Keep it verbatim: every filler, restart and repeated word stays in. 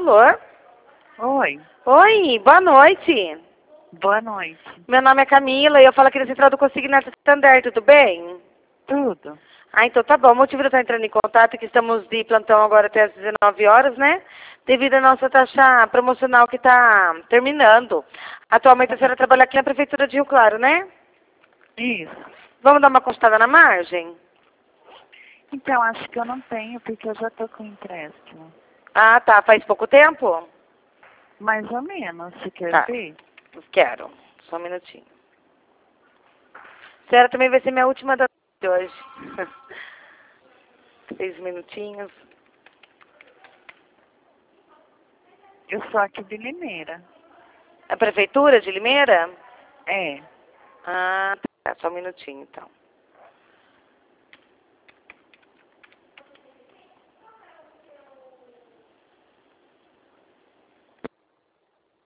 Alô? Oi, Oi, boa noite. boa noite. Meu nome é Camila e eu falo aqui da Central do Consignado Santander, tudo bem? Tudo? Ah, então tá bom. O motivo de eu estar entrando em contato é que estamos de plantão agora até às dezenove horas, né? Devido à nossa taxa promocional que está terminando. Atualmente a senhora trabalha aqui na Prefeitura de Rio Claro, né? Isso. Vamos dar uma consultada na margem? Então, acho que eu não tenho, porque eu já tô com empréstimo. Ah, tá. Faz pouco tempo? Mais ou menos, você quer Tá. ver? Quero. Só um minutinho. A senhora também vai ser minha última da de hoje. Três minutinhos. Eu sou aqui de Limeira. A Prefeitura de Limeira? É. Ah, tá. Só um minutinho, então.